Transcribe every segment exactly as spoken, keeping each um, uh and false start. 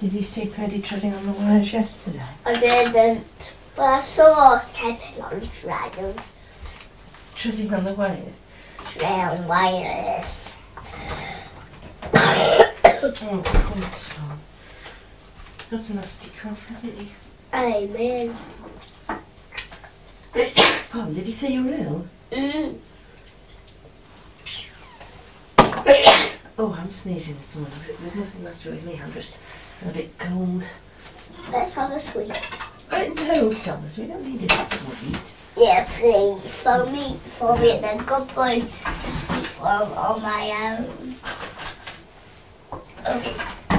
Did you see Paddy treading on the wires yesterday? I didn't, but I saw tapping on dragons. Treading on the wires? Treading wires. Oh, God, Tom. That's a nasty cough, haven't you? Amen. Oh, did you say you were ill? Mm. Oh, I'm sneezing this morning. There's nothing the matter with me. I'm just a bit cold. Let's have a sweet. Uh, no, Thomas, we don't need a sweet. Yeah, please. For me, for me, and a good boy to sleep for on my own. Okay.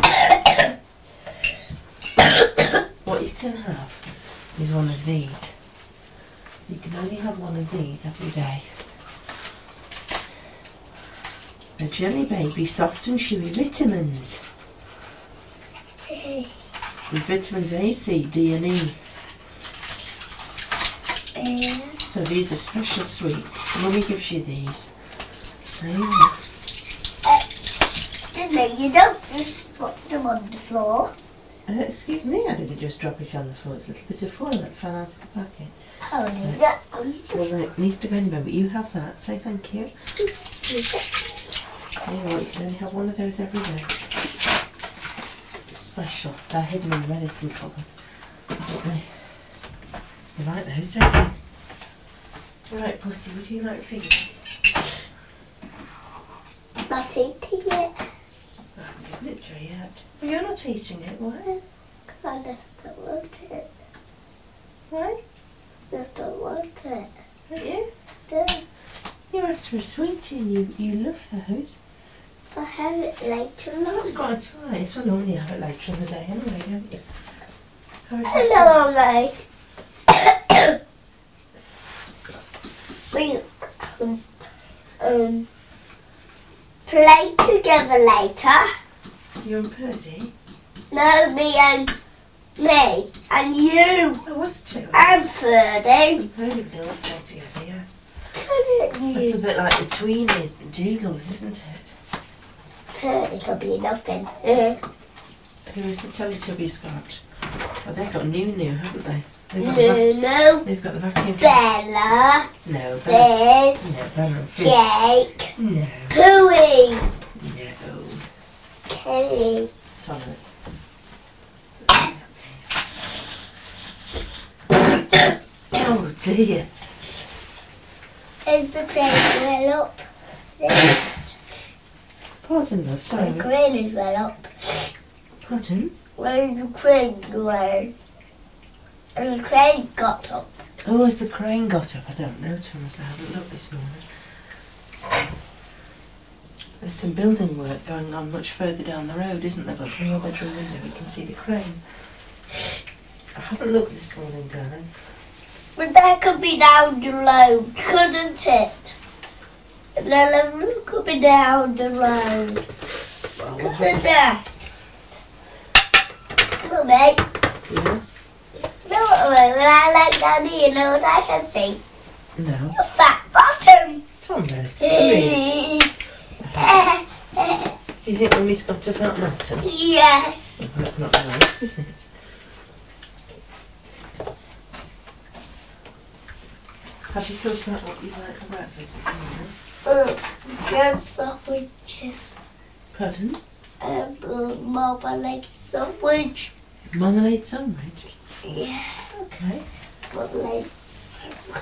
What you can have is one of these. You can only have one of these every day. A Jelly Baby Soft and Chewy Vitamins. With vitamins A, C, D and E. Yeah. So these are special sweets. Mummy gives you these. There you are. Uh, you don't just put them on the floor. Uh, excuse me, I didn't just drop it on the floor. It's a little bit of foil that fell out of the packet. Oh, you got on the Well, it needs to go anywhere, but you have that. Say thank you. There you are, you can only have one of those every day. It's special. They're hidden in the medicine cupboard. Don't they? You like those, don't you? Right, Pussy, would you like feeding? Not eating it. I haven't given it to her yet. Well, you're not eating it, why? Because I just don't want it. Why? Just don't want it. Don't you? No. You asked for a sweetie and you, you love those. I have it later on. That's quite twice. Well, normally you have it later in the day anyway, don't you? How is Hello, mate. We um, um play together later. You and Purdy? No, me and me and you There was two. and Ferdy. Purdy would all play together, yes. Couldn't A little you? bit like the tweenies, the doodles, isn't it? Ferdy could be nothing. Uh, Who have the Teletubbies got? Well, they've got new new, haven't they? They've got, the, no, vac- no. they've got the vacuum. Bella, No, Bella. Fizz, No, Bella and Fizz. Jake, No. Pooey, No. Kelly. Thomas. Oh dear. Is the crane well up? Pardon, love, sorry. The crane is well up. Pardon? When the crane went, and the crane got up. Oh, has the crane got up? I don't know, Thomas. I haven't looked this morning. There's some building work going on much further down the road, isn't there? But from your bedroom window we can see the crane. I haven't looked this morning, darling. But that could be down the road, couldn't it? And then the roof could be down the road. Well, we'll Couldn't have it? Mummy, Yes? you know what when I like down here, you know what I can see? No. Your fat bottom. Thomas, hurry. Yes. Do you think Mummy's got a fat bottom? Yes. Well, that's not nice, is it? Have you thought about what you'd like for breakfast this morning? Uh, jam sandwiches. Pardon? And uh, marmalade sandwich. Marmalade sandwich? Yeah, Okay. marmalade sandwich.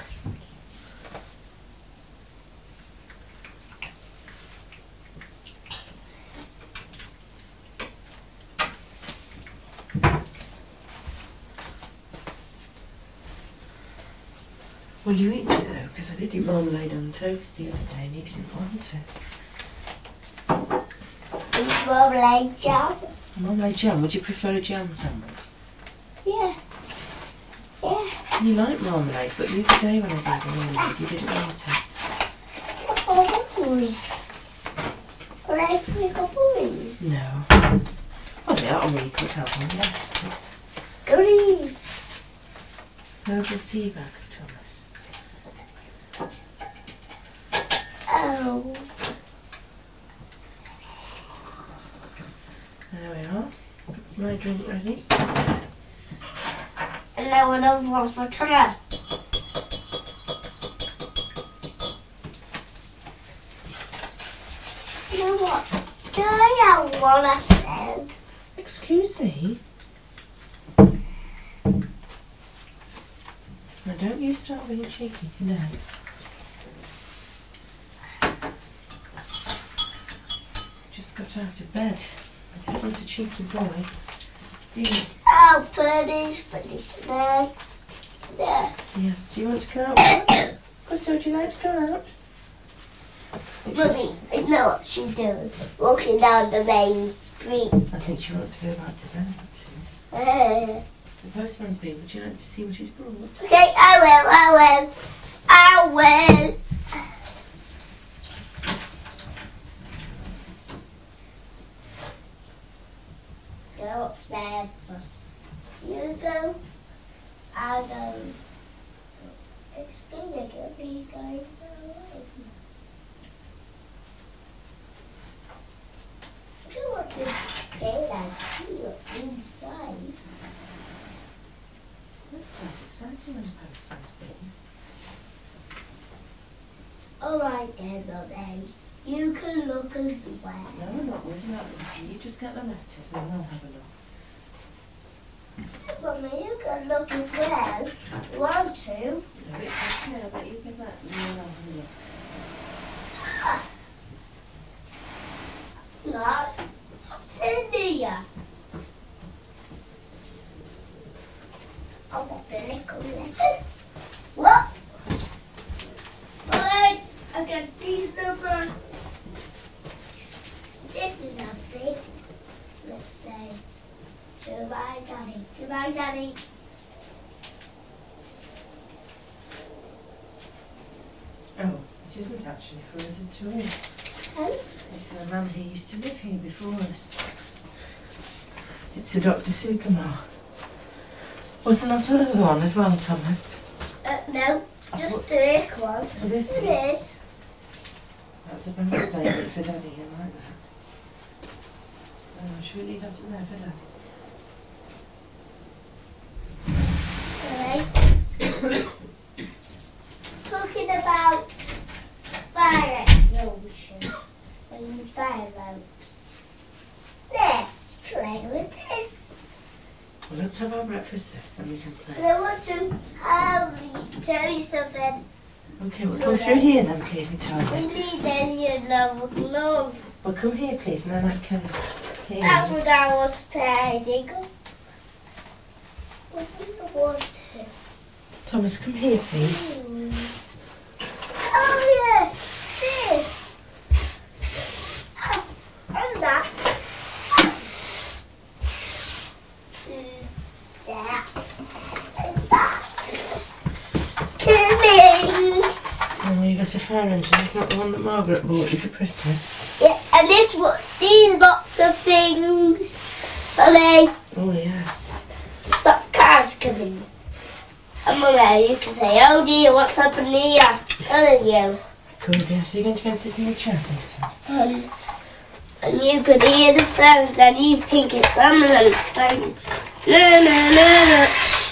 Will you eat it though? Because I did do marmalade on toast the other day and you didn't want it. And marmalade jam. Marmalade jam? Would you prefer a jam sandwich? Yeah. Yeah. You like marmalade, but the other day when I gave you marmalade you didn't want it. Bubbles. Are they for bubbles? No. Oh yeah, that really could help on, yes. Green. Herbal tea bags, Thomas. Oh. There we are. That's my drink ready. And now another one for Thomas. You know what? Can I have one, I said? Excuse me? Now don't you start being cheeky today. Just got out of bed. I don't want a cheeky boy. Do you? Oh, Birdie's finished there. There. Yes, do you want to go out? Pussy, would you like to go out? Mummy, I know what she's doing. Walking down the main street. I think she wants to go back to bed, actually. Uh, The postman's been. Would you like to see what he's brought? okay, I will, I will. I will. Go upstairs, Bus. You go. I'll go. It's gonna get me going away. If you want to play that here inside. That's quite exciting when the postman's been. Alright then, Mummy. You can look as well. No, we're not. We're not. You just get the letters, then we'll have a look. Mummy, you can look as well. You want to? No, it's okay. But you give that and then I'll have a look. Not Cynthia. I'll put the nickel letter. What? Alright, I got these numbers. This is a big that says goodbye, Daddy. Goodbye, Daddy. Oh, it isn't actually for us at all. Oh, It's a man who used to live here before us. It's a Doctor Sukumar. Was there not another one as well, Thomas? uh, no, I just thought- the big one. Oh, this It is. is. That's a bank statement for Daddy, you like that? Oh, should we leave that in there for Daddy? Alright. Talking about fire explosions and fire lamps. Let's play with this. Well, let's have our breakfast first, then we can play. And I want to have tell you something. Okay, we'll come through here then, please, and tell We me. need a yellow glove. Well, come here, please, and then I can hear That's you. what I was saying. What do you want? Thomas, come here, please. Oh yes, this. Ah, and that. Mm, that. And that. Coming. Oh, you got a fire engine. Isn't that the one that Margaret bought you for Christmas? Yeah, and this one, these lots of things for me. Oh, yes. Stop cars coming. And Mummy, you can say, oh dear, what's happened here? Telling you. Good, yes. Are you going to go and sit in your chair, please, Thomas? Um, and you could hear the sounds and you think it's ambulance going, no, no, no, no.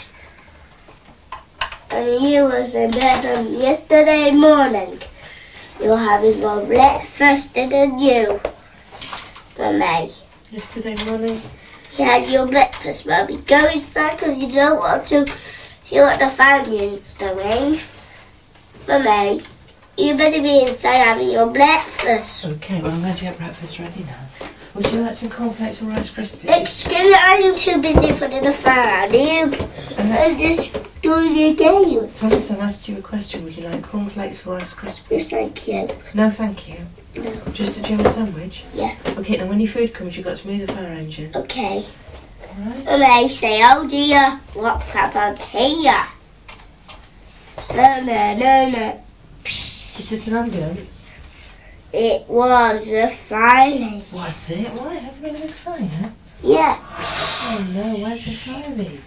And you was in bed on yesterday morning. You're having your breakfast and you, Mummy. Yesterday morning? You had your breakfast, Mummy. Go inside because you don't want to see what the family's doing. Mummy, you better be inside having your breakfast. Okay, well, I'm going to get breakfast ready now. Would you like some cornflakes or Rice Krispies? Excuse me, I'm too busy putting the fire on. You I'm just doing your game. Thomas, I've asked you a question. Would you like cornflakes or Rice Krispies? Yes, thank you. No, thank you. No. Just a jam sandwich? Yeah. Okay, then when your food comes, you've got to move the fire engine. Okay. Alright? And they say, oh dear, what's happened here? No, no, no, no. Psst. Is it an ambulance? It was a fire. Was it? Why? Has there been a big fire? Yeah. Oh no, where's the fire been?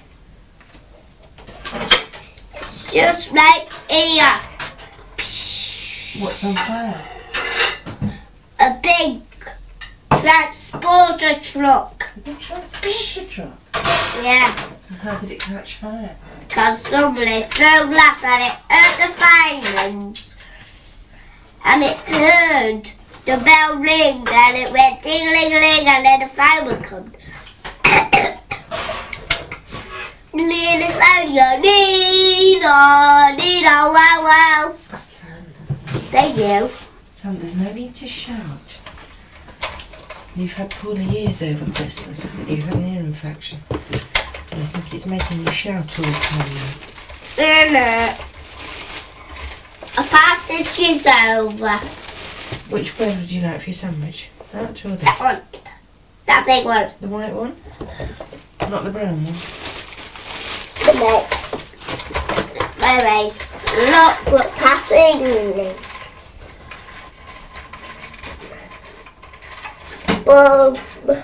It's just right here. Psst. What's on fire? A big transporter truck. The transporter truck? Yeah. And how did it catch fire? Because somebody threw glass at it at the fireman's. And it heard the bell ring and it went ding-a-ling-a-ling and then the fireman come. Near the sound go, Nino, Nino, wow, wow. Thank you. Tom, there's no need to shout. You've had poorly ears over Christmas, haven't you? You've had an ear infection. And I think it's making you shout all the time now. No, no. A passage is over. Which bread would you like for your sandwich? That or this? That one. That big one. The white one? Not the brown one? No. Mummy, look what's happening. Well, the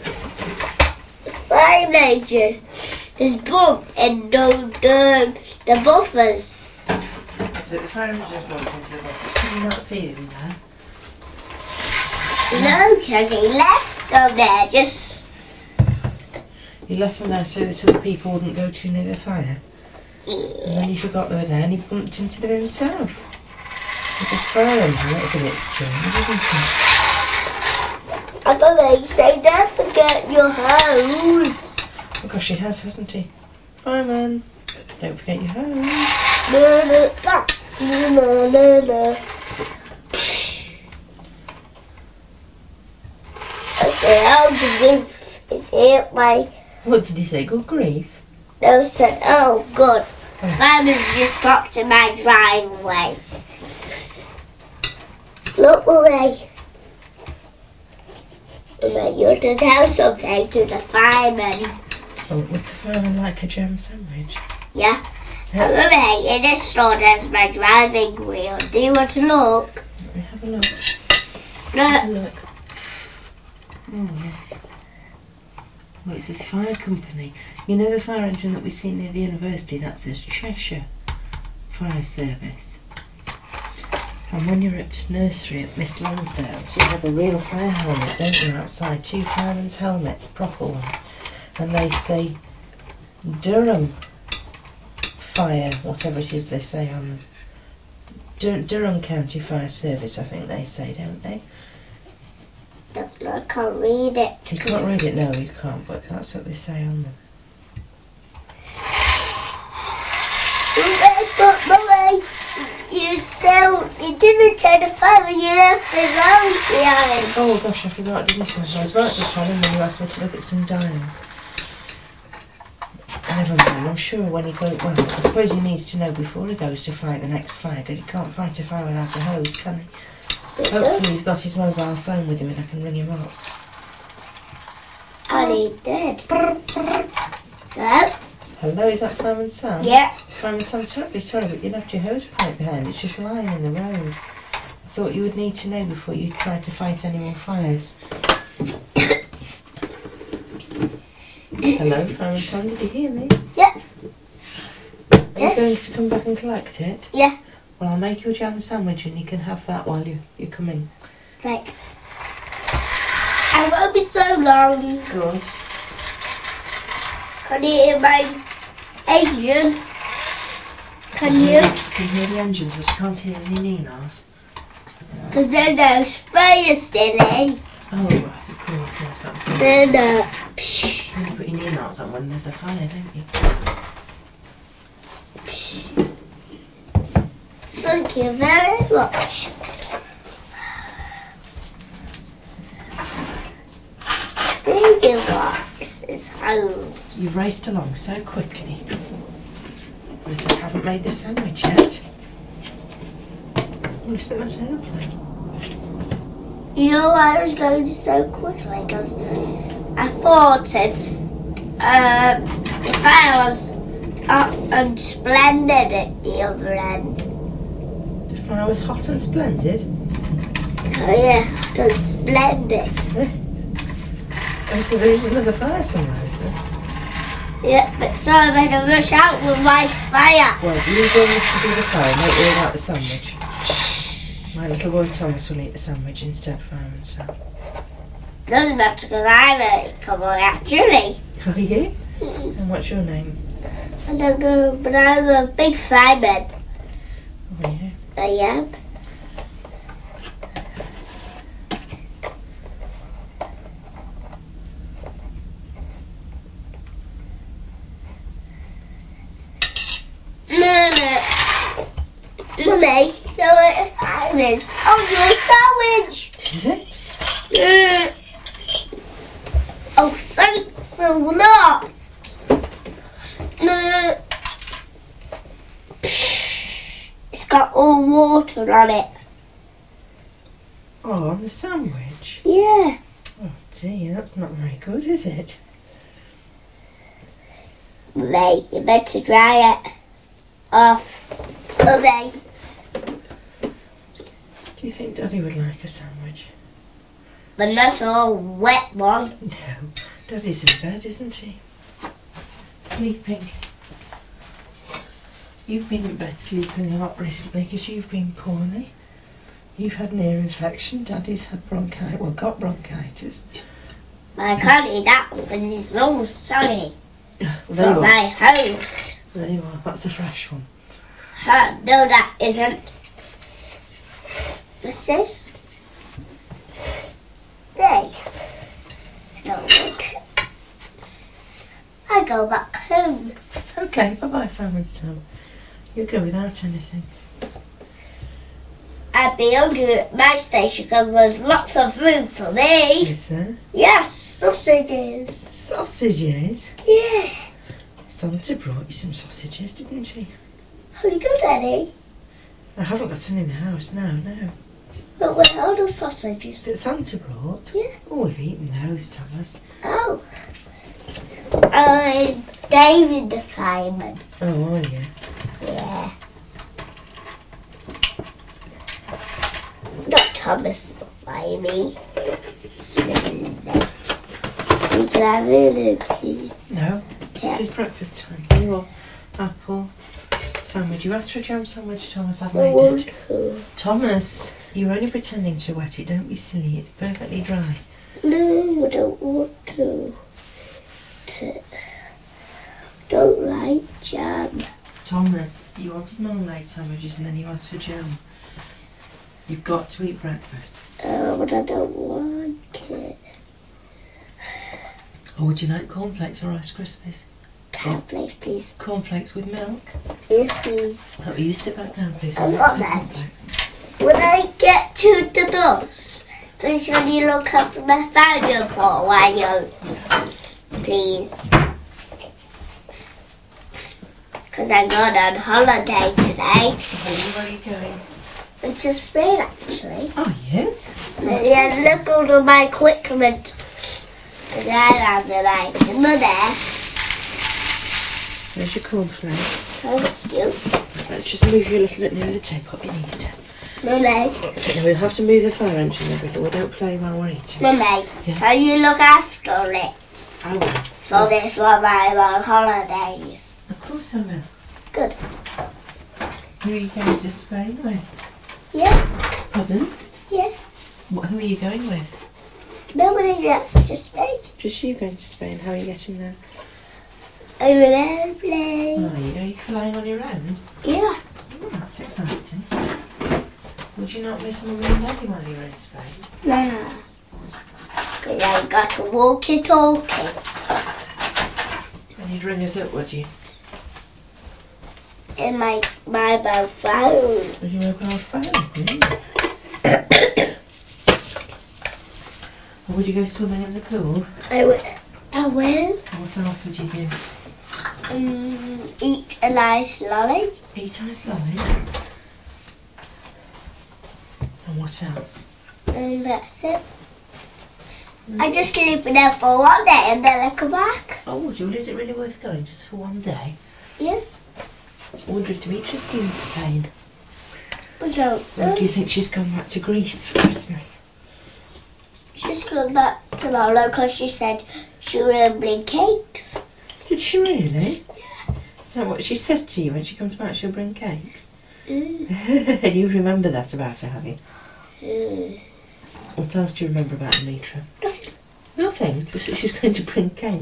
fire engine is bumped and the, the, the buffers. So the fire engine is bumped into the buffers. Can you not see them there? No, because he left them there, just... You left them there so that other people wouldn't go too near the fire? And then you forgot they were there and he bumped into them himself. With this fire engine, that's a bit strange, isn't it? And Mummy, say don't forget your hose. Oh gosh, he has, hasn't he? Fireman, don't forget your hose. No, no, no, no, no, no. I said, oh, grief is here, my... What did he say? Good grief? No, said, oh, good. Fireman's just popped in my driveway. Look away. Mummy, you're to tell something to the fireman. Oh, would the fireman like a jam sandwich? Yeah. Yeah. And Mummy, in this store there's my driving wheel. Do you want to look? Let me have a look. Have a Look. look. Oh, yes. Well, it's this fire company. You know the fire engine that we see near the university? That says Cheshire Fire Service. And when you're at nursery at Miss Lansdale's, you have a real fire helmet, don't you, outside? Two firemen's helmets, proper one. And they say Durham Fire, whatever it is they say on them. Dur- Durham County Fire Service, I think they say, don't they? No, no, I can't read it. You can't read it, no, you can't, but that's what they say on them. But Mummy, you still, you didn't turn the fire when you left the hose behind. Oh gosh, I forgot, didn't I? I was about to tell him when you asked me to look at some dials. Never mind, I'm sure when he goes, well, I suppose he needs to know before he goes to fight the next fire, because he can't fight a fire without a hose, can he? Hopefully he's got his mobile phone with him and I can ring him up. And he did. Hello? Hello, is that Fireman Sam? Yeah. Fireman Sam, terribly sorry, but you left your hose pipe behind. It's just lying in the road. I thought you would need to know before you tried to fight any more fires. Hello, Fireman Sam, did you hear me? Yeah. Are you Yes. going to come back and collect it? Yeah. Well, I'll make you a jam sandwich and you can have that while you, you come in. Like, I won't be so long. Good. Can you hear my engine? Can you? I can hear the engines, but I can't hear any Ninos. Because then there's fire still, eh? Oh, right, of course, yes, that's it. Then, uh, psh, You put your Ninos on when there's a fire, don't you? psh. Thank you very much. Baby box is home. You've raced along so quickly. But I haven't made the sandwich yet. Oh, isn't that an airplane? You know why I was going so quickly? Because I thought it, uh, the fire was up and splendid at the other end. The fire was hot and splendid. Oh yeah, hot and splendid. Oh, so there is another fire somewhere, is there? Yeah, but so I made a rush out with my fire. Well, you go to do the fire, don't worry about the sandwich. My little boy Thomas will eat the sandwich instead, Fireman Sam. Doesn't matter because I'm a cowboy actually. Are you? And what's your name? I don't know, but I'm a big fireman. Oh, yeah. I am. Mummy, Mummy, you know what a fire is? Oh, your sandwich. Is it? Mm. Oh, thanks a lot. Mm. It's got all water on it. Oh, on the sandwich? Yeah. Oh dear, that's not very good, is it? Mummy, you better dry it off. Mummy. Do you think Daddy would like a sandwich? But not a wet one. No. Daddy's in bed, isn't he? Sleeping. You've been in bed sleeping a lot recently because you've been poorly. You've had an ear infection. Daddy's had bronchitis. Well, got bronchitis. I can't eat that one because it's so sunny. There you From are. my house. There you are. That's a fresh one. Uh, no, that isn't. What's this? There. No, look. I go back home. Okay, bye-bye, Fam and Sam. You go without anything. I'd be hungry at my station because there's lots of room for me. Is there? Yes, sausages. Sausages? Yeah. Santa brought you some sausages, didn't he? Are you good, Eddie? I haven't got any in the house now, no. But where are the sausages? That Santa brought? Yeah. Oh, we've eaten those, Thomas. Oh. I'm David the fireman. Oh, are you? Yeah. Not Thomas the fireman. Cindy. You can have a look, please. No. Yeah. This is breakfast time. Here you are. Apple sandwich. You asked for a jam sandwich, Thomas. I've I made want it. to. Thomas, you're only pretending to wet it. Don't be silly. It's perfectly dry. No, I don't want to. to. Don't like jam. Thomas, you wanted marmalade sandwiches and then you asked for jam. You've got to eat breakfast. Oh, but I don't like it. Or would you like cornflakes or Rice Krispies? Cornflakes, please. Cornflakes with milk? Yes, please. Oh, you sit back down, please. I I'll want have some that. cornflakes. When I get to the bus, please can you look after my phone for a while? Please. Because I'm going on holiday today. Oh, where are you going? It's to Spain, actually. Oh, yeah? Yeah, look at all of my equipment. And I have the like money. There's your cornflakes. Thank you. Let's just move you a little bit nearer the table. Up your knees down. Mummy, So now we'll have to move the fire engine and everything. We don't play while we're eating. Mummy, Yes. can you look after it I will. for this while I'm on holidays? Of course I will. Good. Who are you going to Spain with? Yeah, Pardon? yeah. What, who are you going with? Nobody else to Spain. Just you going to Spain. How are you getting there? I'm an airplane. Are you? Are you flying on your own? Yeah. Oh, that's exciting. Would you not miss Mummy and Daddy while you're in Spain? Nah. Because I got to walkie-talkie. And you'd ring us up, would you? In my mobile phone. With your mobile phone? Mm. Or would you go swimming in the pool? I will. I will What else would you do? um, eat a nice lolly. Eat ice lollies? And what else? And that's it. I just sleep in there for one day and then I come back. Oh, Jewel, is it really worth going just for one day? Yeah. I wonder if Demetria's still in Spain. I don't Or know. do you think she's gone back to Greece for Christmas? She's coming back tomorrow because she said she will bring cakes. Did she really? Is that what she said to you when she comes back? She'll bring cakes? Mm. And you remember that about her, have you? Mm. What else do you remember about Demetra? Nothing. think that she's going to bring cake.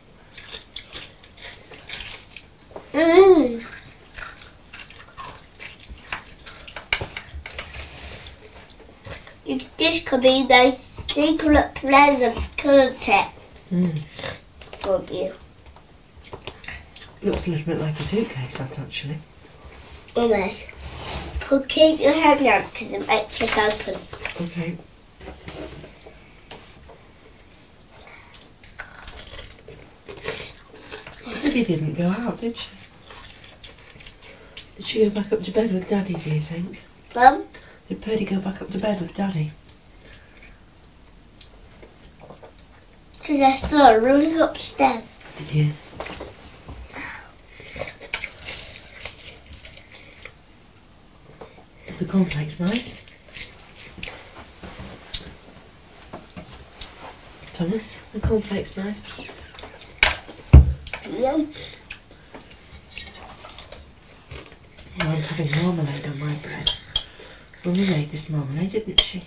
Mm. This could be my secret present, couldn't it? Mm. For you. Looks a little bit like a suitcase, that actually. Mummy, put keep your hand down because it might click open. Okay. Daddy didn't go out, did she? Did she go back up to bed with Daddy, do you think? Mum? Did Purdy go back up to bed with Daddy? Because I saw her running upstairs. Did you? The cornflakes nice. Thomas, the cornflakes nice. Yum. Oh, I'm having marmalade on my bread. Mummy made this marmalade, didn't she?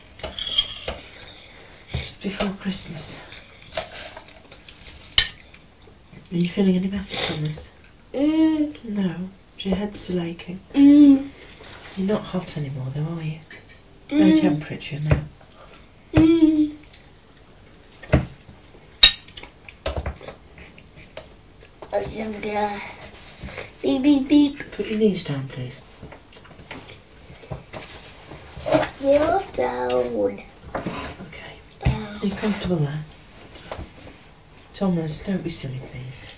Just before Christmas. Are you feeling any better, Thomas? Mm. No. Is your head still aching? Mm. You're not hot anymore though, are you? No Mm. temperature now. Mm. I'm gonna beep beep beep. Put your knees down, please. You're down. Okay. Down. Are you comfortable there? Thomas, don't be silly, please.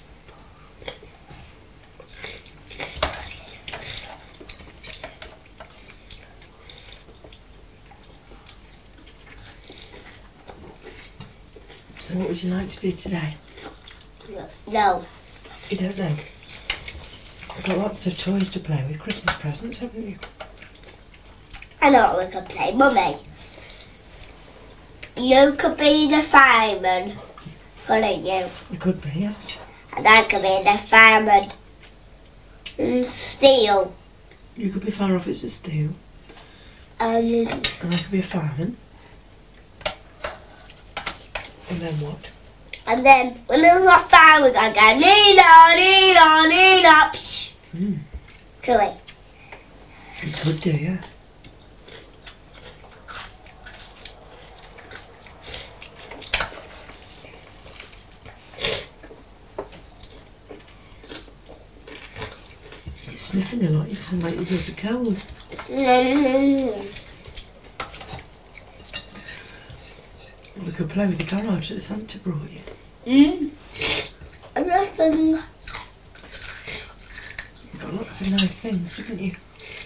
So what would you like to do today? No. You don't know? You've got lots of toys to play with, Christmas presents, haven't you? I know what we could play, Mummy. You could be the fireman, couldn't you? It could be, yeah. And I could be the fireman. And steal. You could be Fire Officer Steel, Um, and I could be a fireman. And then what? and then when there's a fire, we gotta go Nina, Nina, Nina. Psh. Hmm. Could we? You could do, yeah. You're sniffing a lot, you sound like you've got a cold. Mm. We could play with the garage that Santa brought you. Mm. Everything. You've got lots of nice things, haven't you?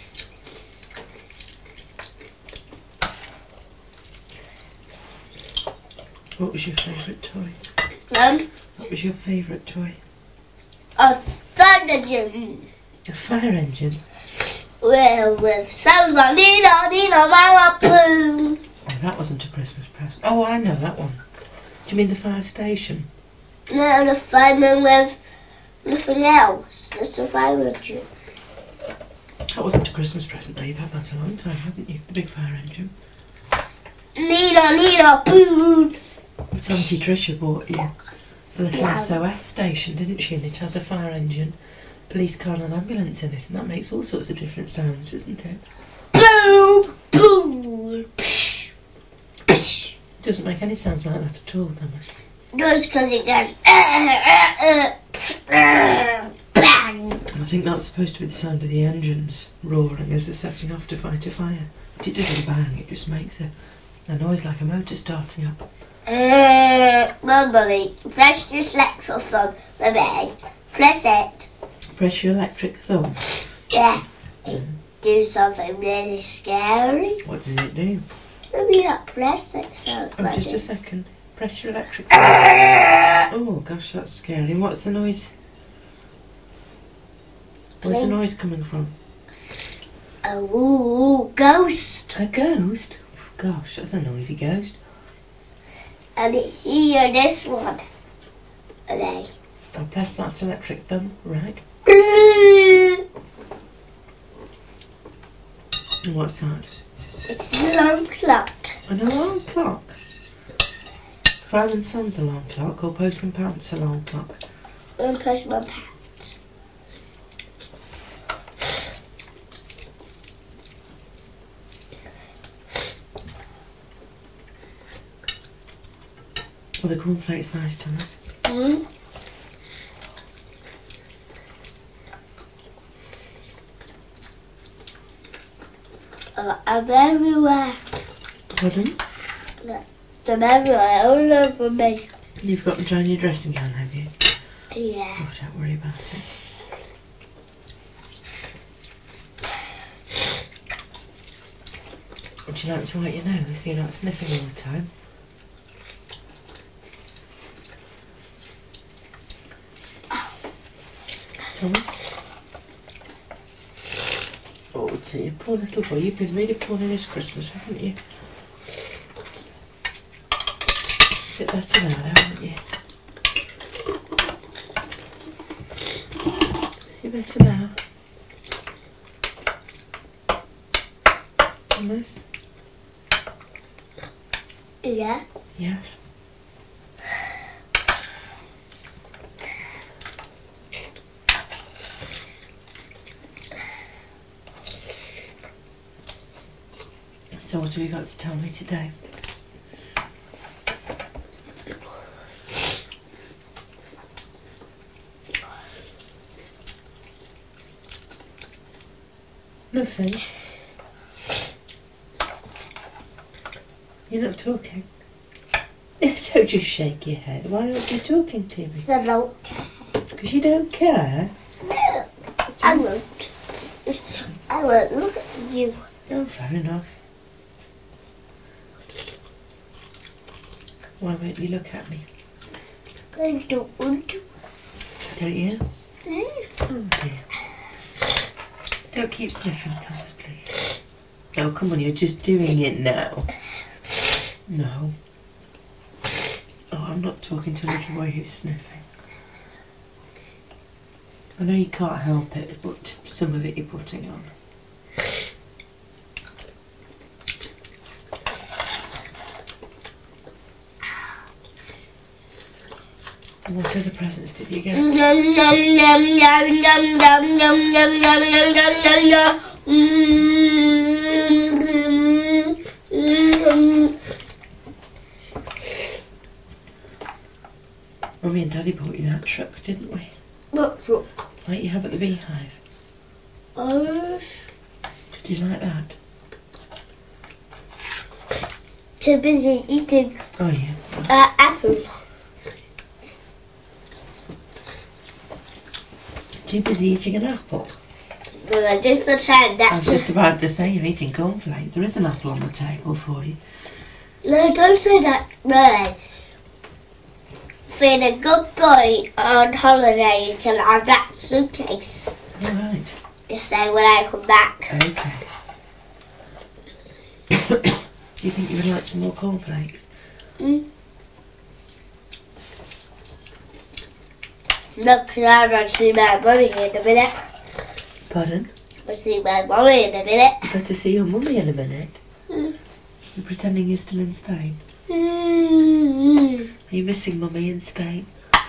What was your favourite toy? Um, What was your favourite toy? a thunder gym. A fire engine. Well, with sounds like Nina, Nina, Mama, Poo. Oh, that wasn't a Christmas present. Oh, I know that one. Do you mean the fire station? No, the fireman with nothing else. Just a fireman gym. That wasn't a Christmas present though. You've had that a long time, haven't you? The big fire engine. Nina, Nina, Poo. It's Auntie Tricia bought you the little Yeah. S O S station, didn't she? And it has a fire engine, police car and an ambulance in it, and that makes all sorts of different sounds, doesn't it? Poo, Poo. Psh, psh. It doesn't make any sounds like that at all, Thomas. Just because it goes uh, uh, uh, uh, bang. And I think that's supposed to be the sound of the engines roaring as they're setting off to fight a fire. But it doesn't bang, it just makes a, a noise like a motor starting up. Uh, Mummy, press this electrical thumb for me. Press it. Press your electric thumb. Yeah. Do something really scary. What does it do? Maybe not press it so Oh, much. just a second. Press your electric thumb. Oh gosh, that's scary. What's the noise? Where's the noise coming from? A woo ghost. A ghost? Gosh, that's a noisy ghost. And here, this one. Okay. I'll press that electric thumb, right? And what's that? It's an alarm clock. An alarm clock. Fireman Sam's alarm clock or Postman Pat's alarm clock? And Postman Pat. Well, the cornflake's nice, Thomas. Mm. Uh, I'm everywhere. Pardon? I'm everywhere, all over me. You've got them drying your dressing gown, have you? Yeah. Oh, don't worry about it. Would you like to wipe your nose so you're not sniffing all the time? Thomas? Oh, dear, poor little boy. You've been really poorly this Christmas, haven't you? Sit better now, though, haven't you? You better now? Thomas? Yeah. Yes. So what have you got to tell me today? Nothing. You're not talking. Don't just shake your head. Why aren't you talking to me? Because I don't care. Because you don't care? No, I won't. I won't look at you. Oh, fair enough. Why won't you look at me? I don't want to. Don't you? Mm. Oh dear. Don't keep sniffing, Thomas, please. Oh, come on, you're just doing it now. No. Oh, I'm not talking to a little boy who's sniffing. I know you can't help it, but some of it you're putting on. And what other presents did you get? Yum, yum, yum, yum, yum, yum, yum, yum, yum, yum, yum, yum, yum. Mm. Mummy and Daddy bought you that truck, didn't we? What truck? Like you have at the beehive. Oh, Did you like that? too busy eating Oh yeah. uh, apple. Too busy eating an apple. But I did pretend I was that's just about to say you're eating cornflakes. There is an apple on the table for you. No, don't say that. No. Being a good boy on holiday until I have that suitcase. All right. Just say when I come back. Okay. Do you think you would like some more cornflakes? Mm. Look, I'm going to see my mummy in a minute. Pardon? I'll see my mummy in a minute. You better see your mummy in a minute. Mm. You're pretending you're still in Spain. Mm. Are you missing mummy in Spain?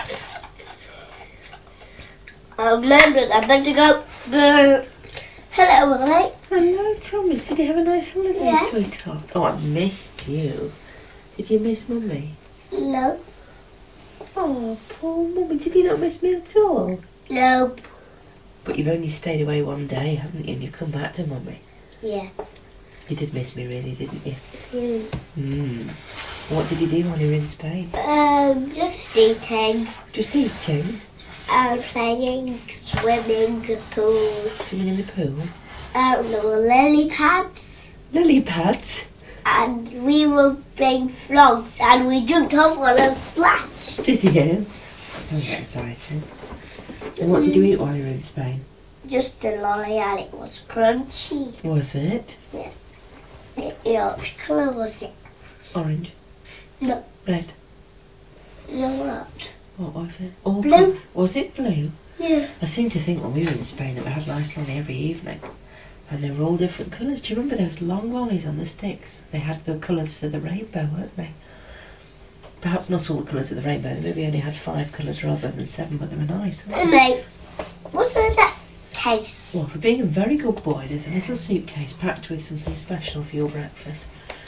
I remember I better go. Uh, hello, mummy. Hello, Thomas. Did you have a nice holiday, Yeah. sweetheart? Oh, I missed you. Did you miss mummy? No. Oh, poor mummy. Did you not miss me at all? No. But you've only stayed away one day, haven't you? And you've come back to mummy. Yeah. You did miss me, really, didn't you? Mm. Hmm. What did you do while you were in Spain? Um, just eating. Just eating? And playing, swimming, the pool. Swimming in the pool? Um, there were lily pads. Lily pads? And we were playing flogs and we jumped off one and splashed. Did you? That sounds exciting. And what did you eat while you were in Spain? Just a lolly and it was crunchy. Was it? Yeah. Yeah, which colour was it? Orange? No. Red? No, what? What was it? All Blue. colours. Was it blue? Yeah. I seem to think when we were in Spain that we had nice lolly every evening. And they were all different colours. Do you remember those long lollies on the sticks? They had the colours of the rainbow, weren't they? Perhaps not all the colours of the rainbow. They maybe only had five colours rather than seven, but they were nice. weren't they? Mummy, what's in that case? Well, for being a very good boy, there's a little suitcase packed with something special for your breakfast.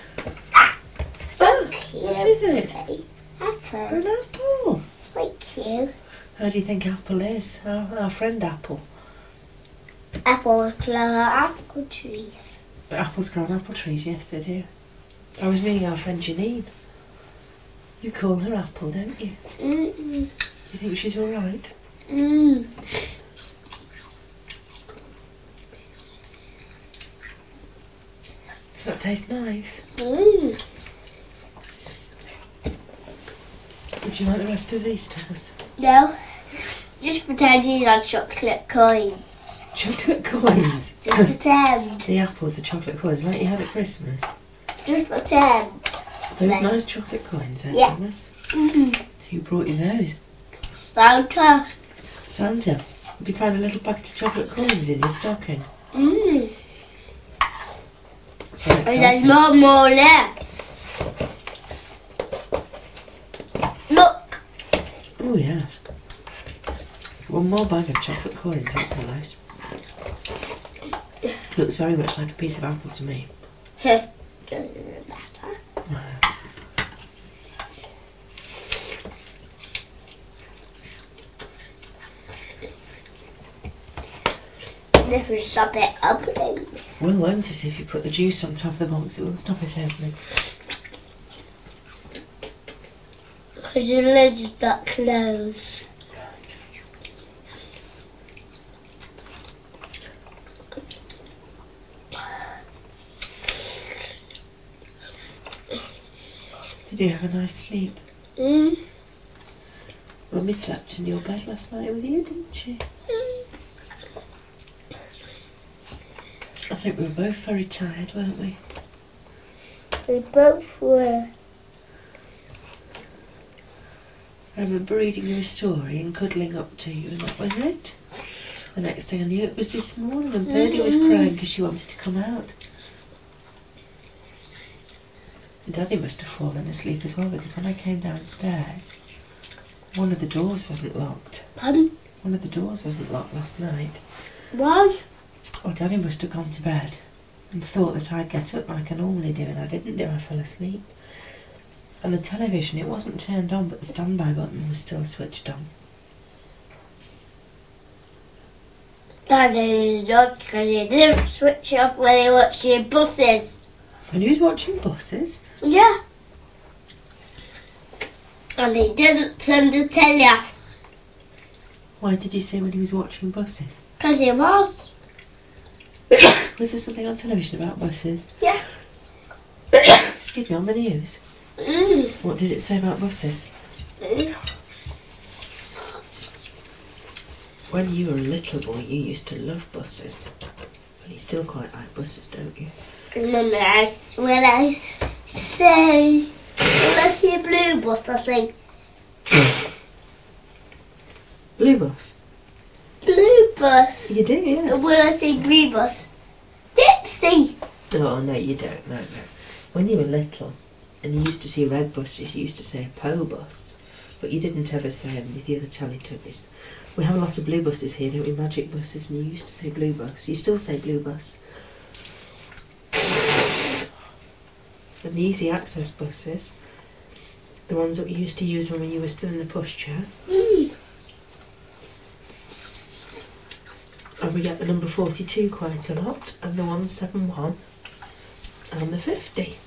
Thank you. What is it? Apple. An apple. Thank you. How do you think Apple is? Our, our friend Apple. Apple flower apple trees. Apples grow on apple trees, yes they do. I was meeting our friend Janine. You call her Apple, don't you? Mm-mm. You think she's alright? Mm. Does that taste nice? Mm. Would you like the rest of these, Thomas? No. Just pretend these are chocolate coins. Chocolate coins? Just pretend. The apples are chocolate coins, like you had at Christmas. Just pretend. Those Right. nice chocolate coins there, Yeah. Thomas. Mm. Who brought you those? Santa. Santa. Did you find a little packet of chocolate coins in your stocking? Mm. It's very And there's exciting. more more left. Look. Oh, yes. One more bag of chocolate coins, that's nice. Looks very much like a piece of apple to me. Doesn't matter. This will stop it opening. Well, won't it? If you put the juice on top of the box, it will stop it opening. Because the lid's not closed. Did you have a nice sleep? Mm. Mummy slept in your bed last night with you, didn't she? I think we were both very tired, weren't we? We both were. I remember reading you a story and cuddling up to you, and that was it. The next thing I knew, it was this morning, and Birdie was crying because she wanted to come out. And Daddy must have fallen asleep as well, because when I came downstairs, one of the doors wasn't locked. Pardon? One of the doors wasn't locked last night. Why? Oh, Daddy must have gone to bed and thought that I'd get up like I normally do, and I didn't do. I fell asleep. And the television, it wasn't turned on, but the standby button was still switched on. Daddy is not because he didn't switch off when he watching buses. And he was watching buses. Yeah. And he didn't turn the telly off Why did you say when he was watching buses? because he was. Was there something on television about buses? Yeah. Excuse me, on the news? Mm. What did it say about buses? Mm. When you were a little boy, you used to love buses. And you still quite like buses, don't you? Remember, I, when I say, when I see a blue bus, I say, Blue bus? blue bus. You do, yes. And when I say green bus, Dipsy. Oh, no, you don't. No, no. When you were little and you used to see red buses, you used to say Po bus. But you didn't ever say them with the other Teletubbies. We have a lot of blue buses here, don't we? Magic buses, and you used to say blue bus. You still say blue bus. And the easy access buses, the ones that we used to use when you were still in the pushchair. Mm. And we get the number forty-two quite a lot, and the one seventy-one, and the fifty.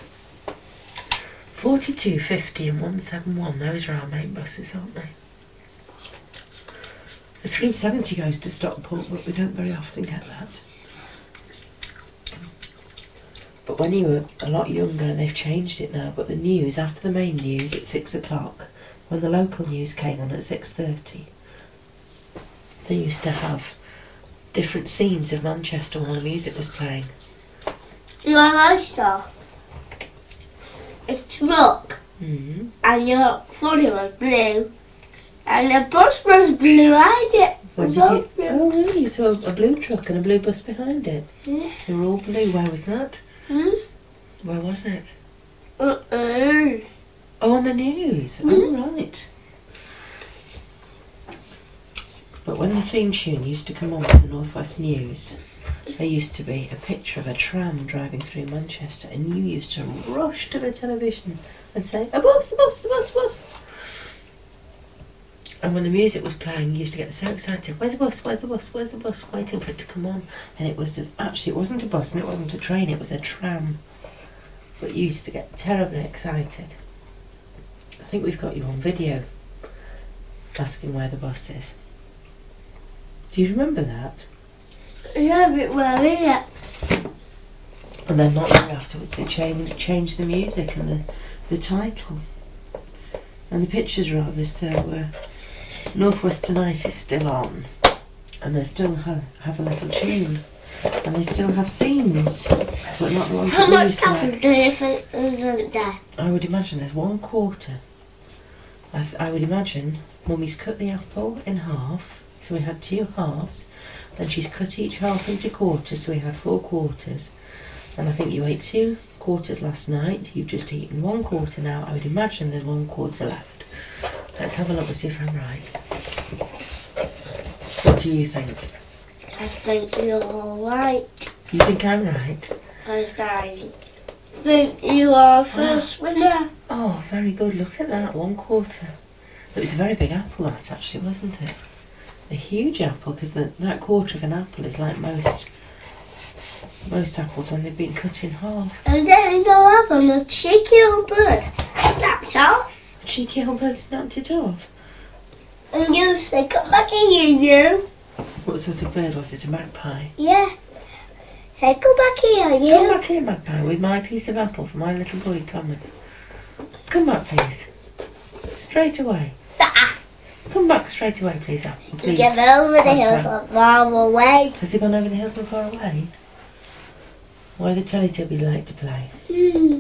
forty-two, fifty and one seventy-one, those are our main buses, aren't they? The three seventy goes to Stockport, but we don't very often get that. But when you were a lot younger, they've changed it now, but the news, after the main news at six o'clock, when the local news came on at six thirty, they used to have different scenes of Manchester while the music was playing. What I saw, a truck, Mm-hmm. and your phone was blue, and the bus was blue. I did. When did you? Oh, really? You saw a blue truck and a blue bus behind it. Mm. They were all blue. Where was that? Hmm? Where was it? Uh-uh. Oh, on the news. Mm. Oh, right. But when the theme tune used to come on with the North West News, there used to be a picture of a tram driving through Manchester, and you used to rush to the television and say, a bus, a bus, a bus, a bus. And when the music was playing, you used to get so excited. Where's the bus? Where's the bus? Where's the bus? Waiting for it to come on. And it was the, actually, it wasn't a bus and it wasn't a train, it was a tram. But you used to get terribly excited. I think we've got you on video asking where the bus is. Do you remember that? Yeah, but where is it? And then not long afterwards they changed, changed the music and the, the title. And the pictures rather, so uh, North West Tonight is still on. And they still have, have a little tune. And they still have scenes, but not the ones How that we much used to time like. do you think isn't there? I would imagine there's one quarter. I, th- I would imagine Mummy's cut the apple in half, so we had two halves. Then she's cut each half into quarters, so we had four quarters. And I think you ate two quarters last night. You've just eaten one quarter now. I would imagine there's one quarter left. Let's have a look and see if I'm right. What do you think? I think you're alright. You think I'm right? Because I think you are first winner. Oh, very good. Look at that. One quarter. It was a very big apple, that actually, wasn't it? A huge apple, because that quarter of an apple is like most most apples when they've been cut in half. And then you know what happened? A cheeky old bird snapped off. A cheeky old bird snapped it off. And you say, come back here, you. What sort of bird was it? A magpie? Yeah. Say, come back here, you. Come back here, magpie, with my piece of apple for my little boy Thomas. Come back, please. Straight away. Ah. Come back straight away, please, apple. Please. Get over the Magpie. hills and far away. Has he gone over the hills and far away? Why the Teletubbies like to play? Hmm.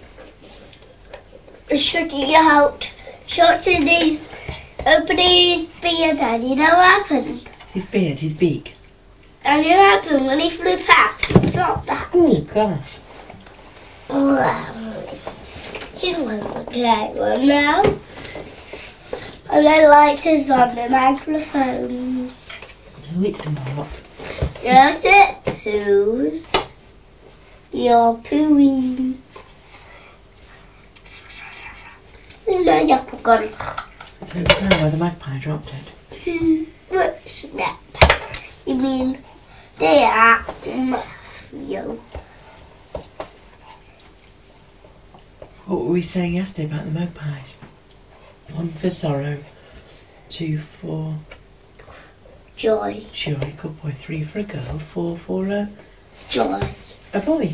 Shutting you out. Shutting his, opening his beard and you know what happened? His beard, his beak. And you know what happened when he flew past? He dropped that. Oh, gosh. Wow. He was the great one now. And I liked his on the microphone. No, it's not. Yes, it who's you're pooing. Where's my apple gone? So now where the magpie dropped it. Hmm, what snap? You mean there, Matthew? What were we saying yesterday about the magpies? One for sorrow, two for Joy. joy, good boy, three for a girl, four for a, Joy. a boy.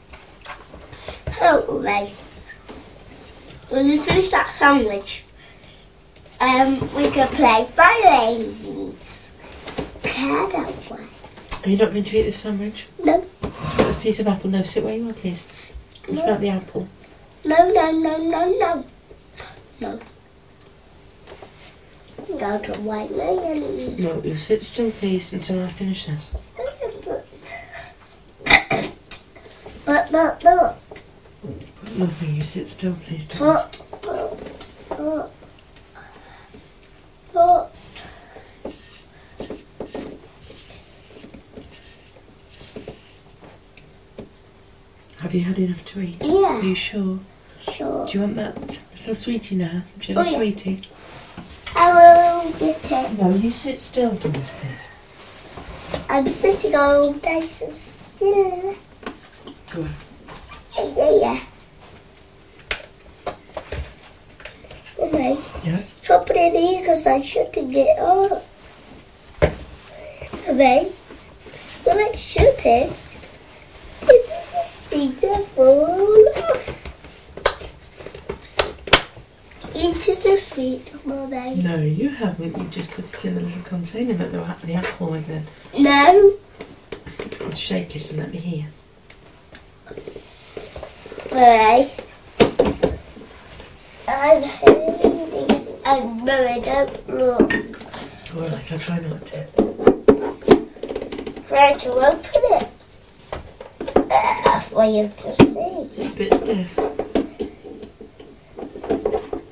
Oh, right. When you finish that sandwich, um, we can play Fridays. Can I? Are you not going to eat this sandwich? No. This piece of apple, no, sit where you are, please. It's about the apple. No, no, no, no, no. No. Don't wait me. No, you sit still, please, until I finish this. But, but, but. But nothing, you sit still, please, Thomas. But, but, but. But. Have you had enough to eat? Yeah. Are you sure? Sure. Do you want that little sweetie now? Do you have Oh, a yeah. sweetie? I will get it. No, you sit still, Thomas, please. I'm sitting on all places. Yeah. Go on. Yeah, yeah, yeah. Okay. Yes? Stop it in here because I'm shooting it up. Okay. When I shoot it, it doesn't seem to fall off into the sweet mummy. No, you haven't. You just put it in the little container that the, the apple was in. No. Let's shake it and let me hear. Alright. I'm holding it. I'm really don't look. Alright, I'll try not to. Trying to open it. That's why you have to see. It's a bit stiff.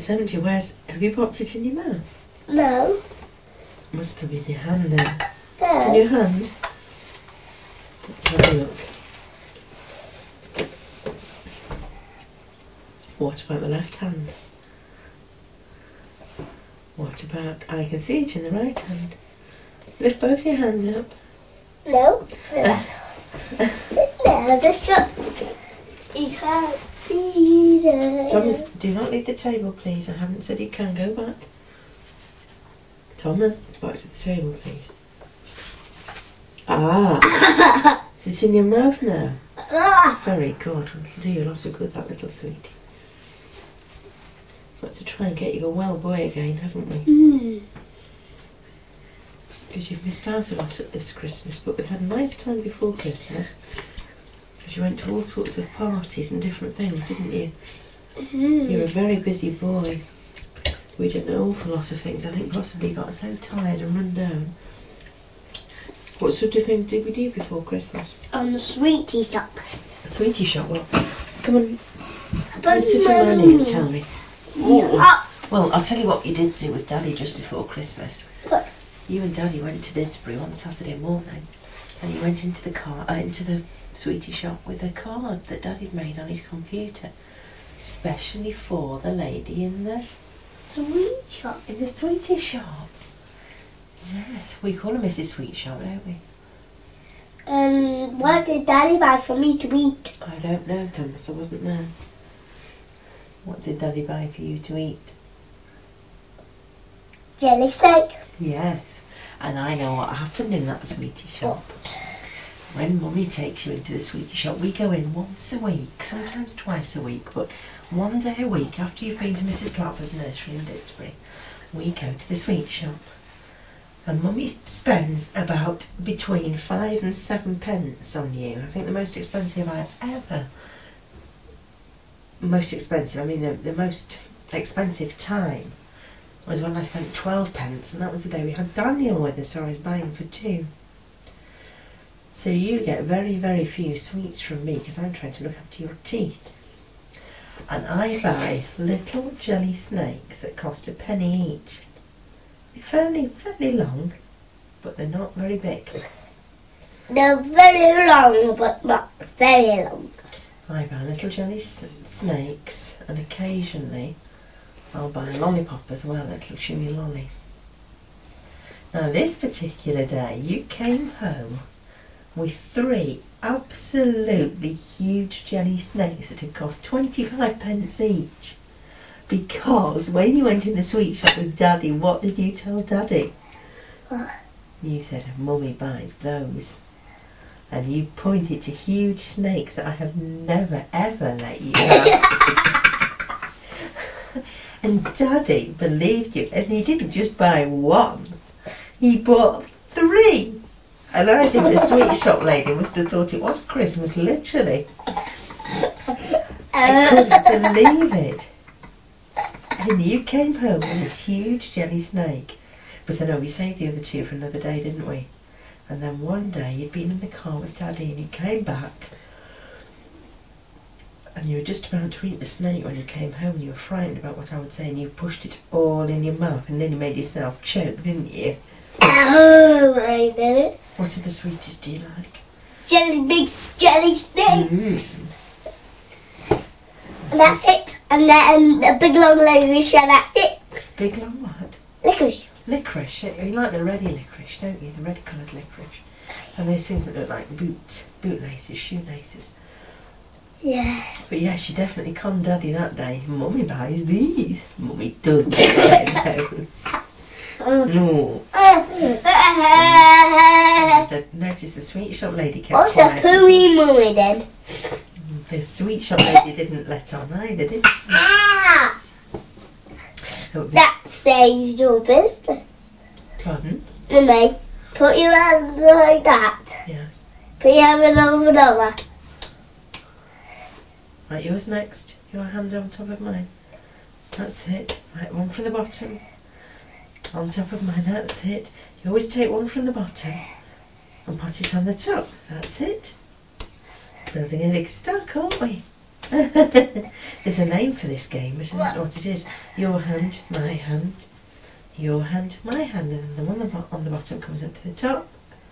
It's empty. Where's... Have you popped it in your mouth? No. Must have been in your hand then. Is No. it in your hand? Let's have a look. What about the left hand? What about... I can see it in the right hand. Lift both your hands up. No. No. No, the shop. You can't see the... Thomas, do not leave the table, please. I haven't said you can. Go back. Thomas, back to the table, please. Ah! Is it in your mouth now? Ah. Very good. It'll do you a lot of good, that little sweetie. Got to try and get you a well boy again, haven't we? Mm. Because you've missed out a lot at this Christmas, but we've had a nice time before Christmas. Because you went to all sorts of parties and different things, didn't you? Mm. You're a very busy boy. We did an awful lot of things. I think possibly got so tired and run down. What sort of things did we do before Christmas? On the sweetie shop. A sweetie shop, what? Come on, But you sit around here and tell me. Yeah. Well, I'll tell you what you did do with Daddy just before Christmas. What? You and Daddy went to Didsbury one Saturday morning, and you went into the car, uh, into the sweetie shop with a card that Daddy'd made on his computer, especially for the lady in the Sweet shop. in the sweetie shop. Yes, we call her Missus Sweet Shop, don't we? Um, what did Daddy buy for me to eat? I don't know, Thomas. I wasn't there. What did Daddy buy for you to eat? Jelly steak. Yes, and I know what happened in that sweetie shop. When Mummy takes you into the sweetie shop, we go in once a week, sometimes twice a week, but one day a week after you've been to Missus Platford's nursery in Didsbury, we go to the sweet shop. And Mummy spends about between five and seven pence on you. I think the most expensive I've ever... Most expensive, I mean the, the most expensive time was when I spent twelve pence, and that was the day we had Daniel with us, so I was buying for two. So you get very, very few sweets from me because I'm trying to look after your teeth. And I buy little jelly snakes that cost a penny each. They're fairly, fairly long, but they're not very big. They're very long, but not very long. I buy little jelly s snakes, and occasionally I'll buy a lollipop as well, a little chewy lolly. Now this particular day you came home with three absolutely huge jelly snakes that had cost twenty-five pence each. Because when you went in the sweet shop with Daddy, what did you tell Daddy? What? You said, Mummy buys those. And you pointed to huge snakes that I have never ever let you have. And Daddy believed you, and he didn't just buy one, he bought three. And I think the sweet shop lady must have thought it was Christmas, literally. I couldn't believe it. And you came home with this huge jelly snake. But I know we saved the other two for another day, didn't we? And then one day you'd been in the car with Daddy and you came back and you were just about to eat the snake when you came home and you were frightened about what I would say and you pushed it all in your mouth and then you made yourself choke, didn't you? Oh, I did it. What are the sweetest do you like? Jelly, big jelly snakes. Mm. And that's it. And then a big long licorice, and that's it. Big long what? Licorice. Licorice. You like the ready licorice, don't you? The red coloured licorice. And those things that look like boot, bootlaces, shoelaces. Yeah. But yeah, she definitely conned Daddy that day. Mummy buys these. Mummy doesn't buy those. No. The, notice the sweet shop lady kept What's a quiet. as pooey mummy then? The sweet shop lady didn't let on either, did she? Ah! It would be- That saves your business. Pardon? Mummy, put your hands like that. Yes. Put your hand over and over. Right, yours next. Your hand on top of mine. That's it. Right, one from the bottom. On top of mine, that's it. You always take one from the bottom and put it on the top. That's it. Building a big stack, aren't we? There's a name for this game, but I don't know what it is. Your hand, my hand. Your hand, my hand. And then the one on the bo- on the bottom comes up to the top.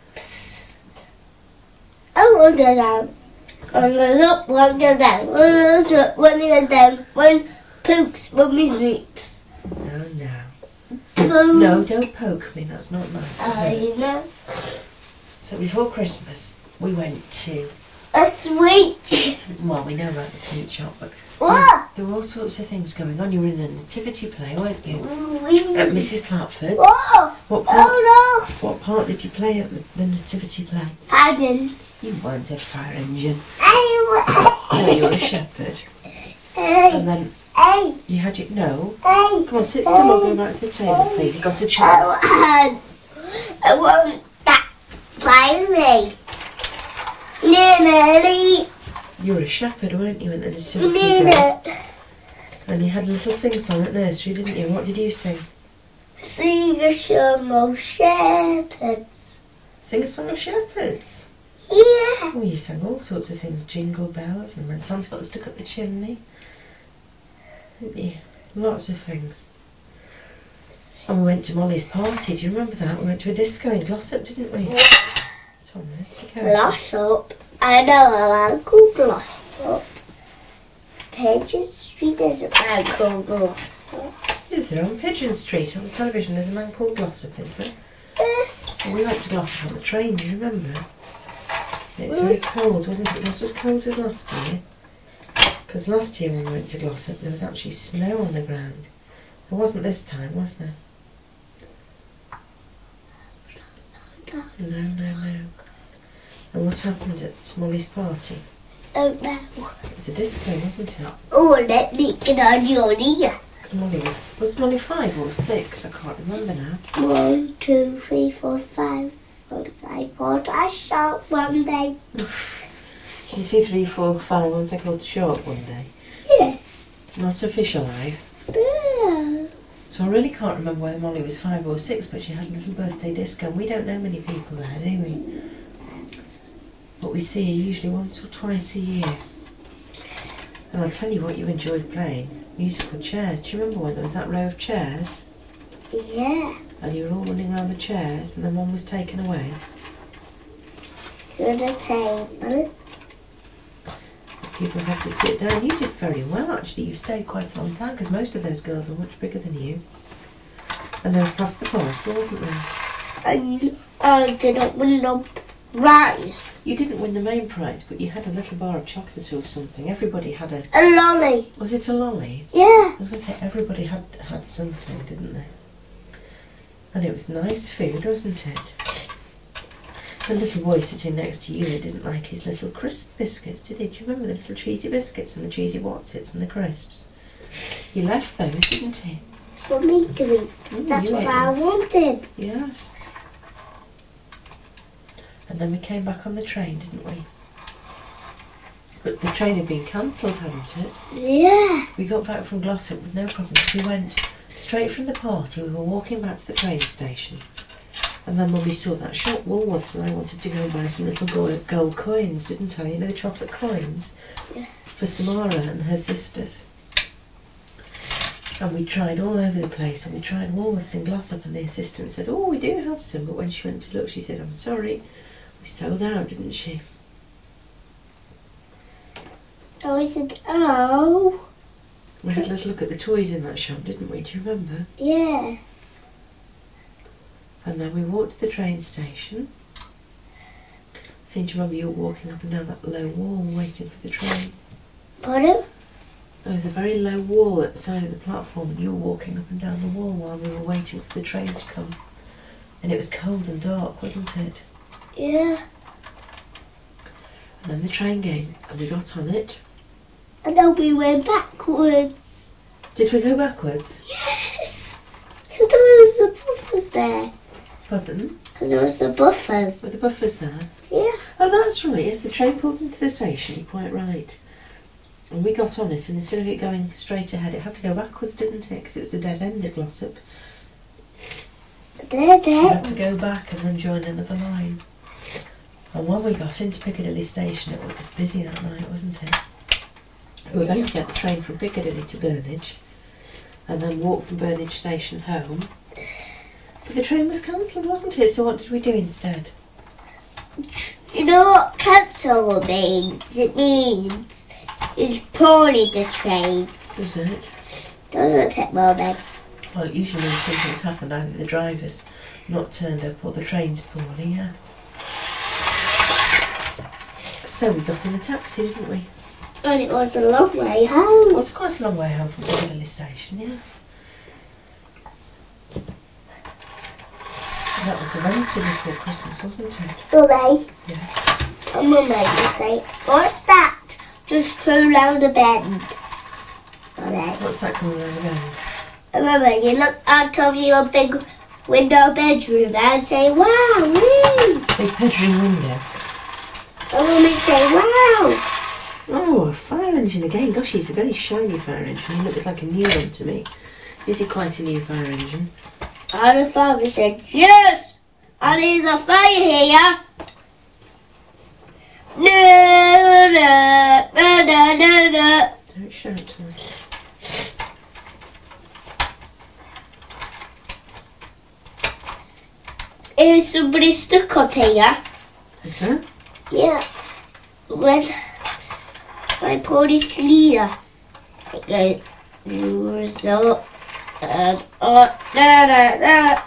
I want to go down. One goes up, one goes down. One goes up, one goes down. One pokes, one sleeps. No, no. Um, No, don't poke me. That's not nice. It I hurts. know. So before Christmas, we went to, A sweet. well, we know about the sweet shop, but What? there were all sorts of things going on. You were in a nativity play, weren't you? We. At Missus Platford's. Whoa! What part, Oh what part did you play at the, the nativity play? no! Pardons. You weren't a fire engine. Hey, No, you were a shepherd. hey, And then hey, you had your, no. hey. Come on, sit still, we'll go back to the table, please. You've got a choice. I want, I want that fiery. Nearly, You were a shepherd, weren't you, in the nativity play? nearly. And you had a little sing-song at nursery, didn't you? What did you sing? Sing a song of shepherds. Sing a song of shepherds. Yeah. Oh, you sang all sorts of things, jingle bells, and when Santa got stuck up the chimney. Didn't you? Lots of things. And we went to Molly's party, do you remember that? We went to a disco in Glossop, didn't we? Thomas, be careful. Gloss up. I know a man called Gloss up. Pigeon Street is a man called Gloss up. Is there on Pigeon Street on the television? There's a man called Glossop, is there? Yes. And we went to Glossop on the train, do you remember? It's very cold, wasn't it? It was as cold as last year. Because last year when we went to Glossop, there was actually snow on the ground. There wasn't this time, was there? No, no, no. And what happened at Molly's party? Don't know. It was a disco, wasn't it? Oh, let me get on your ear. Because Molly was... Was Molly five or six? I can't remember now. One, two, three, four, five. Once I got a shot one day. One, two, three, four, five. Once I called short one day. Yeah. Not a fish alive. Yeah. So I really can't remember whether Molly was five or six, but she had a little birthday disco, and we don't know many people there, do we? But we see her usually once or twice a year. And I'll tell you what you enjoyed playing. Musical chairs. Do you remember when there was that row of chairs? Yeah. And you were all running around the chairs, and then one was taken away? You're the table. People had to sit down. You did very well, actually. You stayed quite a long time, because most of those girls were much bigger than you. And there was Pass the Parcel, wasn't there? And I didn't win the prize. You didn't win the main prize, but you had a little bar of chocolate or something. Everybody had a... A lolly. Was it a lolly? Yeah. I was going to say, everybody had had something, didn't they? And it was nice food, wasn't it? The little boy sitting next to you didn't like his little crisp biscuits, did he? Do you remember the little cheesy biscuits and the cheesy Watsits and the crisps? You left those, didn't he? For me to eat. Mm, That's you what ate I them. wanted. Yes. And then we came back on the train, didn't we? But the train had been cancelled, hadn't it? Yeah. We got back from Glossop with no problems. We went straight from the party. We were walking back to the train station. And then when we saw that shop, Woolworths, and I wanted to go and buy some little gold, gold coins, didn't I? You know, the chocolate coins? Yeah. For Samara and her sisters. And we tried all over the place, and we tried Woolworths in Glossop, and the assistant said, oh, we do have some. But when she went to look, she said, I'm sorry. We sold out, didn't she? I said, oh. We had a little look at the toys in that shop, didn't we? Do you remember? Yeah. And then we walked to the train station. I seem to remember you were walking up and down that low wall waiting for the train. Pardon? There was a very low wall at the side of the platform, and you were walking up and down the wall while we were waiting for the train to come. And it was cold and dark, wasn't it? Yeah. And then the train came, and we got on it. And then we went backwards. Did we go backwards? Yes. Because there was the buffers there. Pardon? Because there was the buffers. Were the buffers there? Yeah. Oh, that's right. Yes, the train pulled into the station. You're quite right. And we got on it, and instead of it going straight ahead, it had to go backwards, didn't it? Because it was a dead end at Glossop. There, We there. had to go back and then join another line. And when we got into Piccadilly Station, it was busy that night, wasn't it? We were going to get the train from Piccadilly to Burnage and then walk from Burnage Station home. But the train was cancelled, wasn't it? So what did we do instead? You know what cancel means? It means it's poorly the train. Was it? Doesn't it, Mummy? Well, it usually means something's happened, either the driver's not turned up or the train's poorly, yes. So we got in a taxi, didn't we? And it was a long way home. It was quite a long way home from Piccadilly Station, yes. And that was the Wednesday before Christmas, wasn't it? Mummy. Yes. And Mummy would say, what's that? Just through round the bend. Mummy. What's that coming around the bend? And Mummy, you look out of your big window bedroom and say, wow, wee. Big bedroom window. And Mummy say, wow. Oh, a fire engine again. Gosh, he's a very shiny fire engine. He looks like a new one to me. Is it quite a new fire engine? And the father said, yes, and there's a fire here. No, no, no, no, no, no. Don't show it to us. Is somebody stuck up here? Is there? Yeah. When, when I pull this leader, it goes, use up, and up, da, da, da.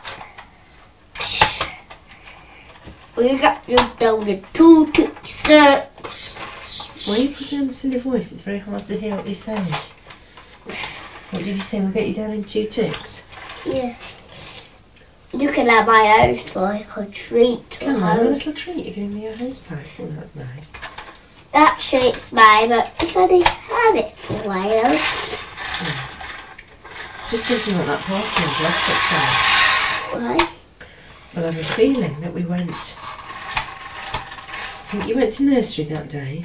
We got you down the two tips. Why are you putting on a silly voice? It's very hard to hear what you're saying. What did you say? We'll get you down in two ticks? Yeah. You can have my own for like a treat. Can I have a little treat? You're giving me a hose pipe. Oh, that's nice. Actually, it's mine, but you can only have it for a while. Yeah. Just thinking about that party on Dress Up. Why? Well, I have a feeling that we went... I think you went to nursery that day.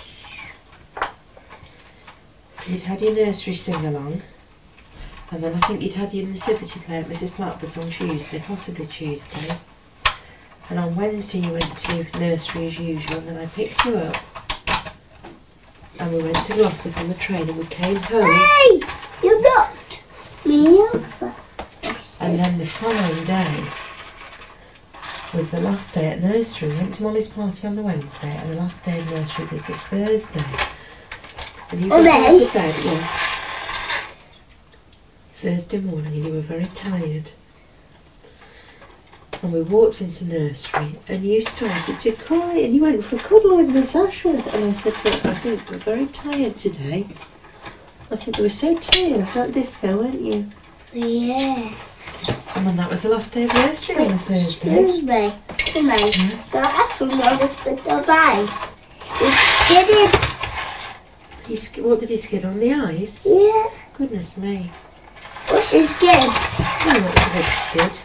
You'd had your nursery sing-along. And then I think you'd had your nativity play at Missus Blackwood's on Tuesday, possibly Tuesday. And on Wednesday you went to nursery as usual, and then I picked you up. And we went to Glossop on the train and we came home. Hey! You knocked me over. And then the following day was the last day at nursery. We went to Molly's party on the Wednesday, and the last day of nursery was the Thursday. And you got out of bed, yes. Thursday morning, and you were very tired. And we walked into nursery, and you started to cry, and you went for a cuddle with Miss Ashworth. And I said to her, I think we're very tired today. I think we were so tired of that disco, weren't you? Yeah. And then that was the last day of nursery on the Thursday. Excuse me. Come on. Yes. So actually on this bit of ice. He's skidding. He sk- what did he skid on the ice? Yeah. Goodness me. What's his skid? Oh, that's a big skid.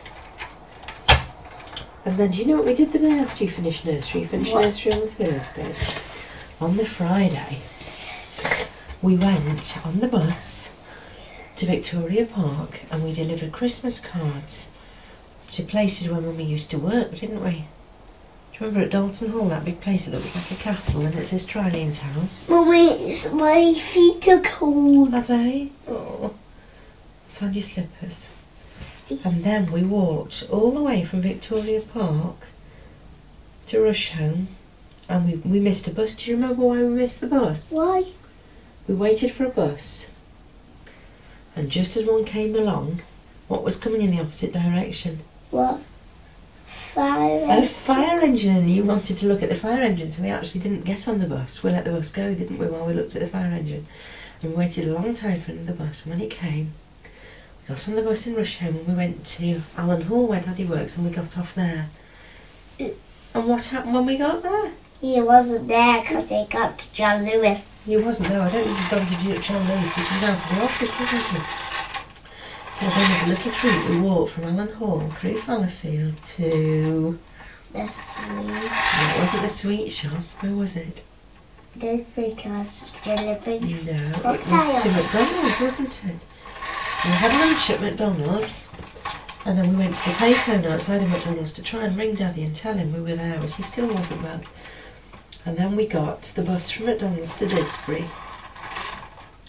And then do you know what we did the day after you finished nursery? You finished What? nursery on the Thursday. On the Friday, we went on the bus to Victoria Park and we delivered Christmas cards to places where Mummy used to work, didn't we? Do you remember at Dalton Hall, that big place that looks like a castle, and it says Trillian's house? Mummy, my feet are cold. Have they? Oh. Found your slippers. And then we walked all the way from Victoria Park to Rusholme, and we, we missed a bus. Do you remember why we missed the bus? Why? We waited for a bus, and just as one came along, what was coming in the opposite direction? What? Fire. A fire engine, and you wanted to look at the fire engine, so we actually didn't get on the bus. We let the bus go, didn't we, while we looked at the fire engine? And we waited a long time for another bus, and when it came, we got on the bus in Rusholme and we went to Allen Hall where Daddy works, and we got off there. And what happened when we got there? He wasn't there because they got to John Lewis. You wasn't there. I don't think you've gone to John Lewis, which was out of the office, wasn't he? So then as a little treat we walked from Allen Hall through Fallowfield to... The sweet. No, it wasn't the sweet shop. Where was it? The because delivering. No, it was to McDonald's, wasn't it? We had lunch at McDonald's, and then we went to the payphone outside of McDonald's to try and ring Daddy and tell him we were there, but he still wasn't back. And then we got the bus from McDonald's to Didsbury,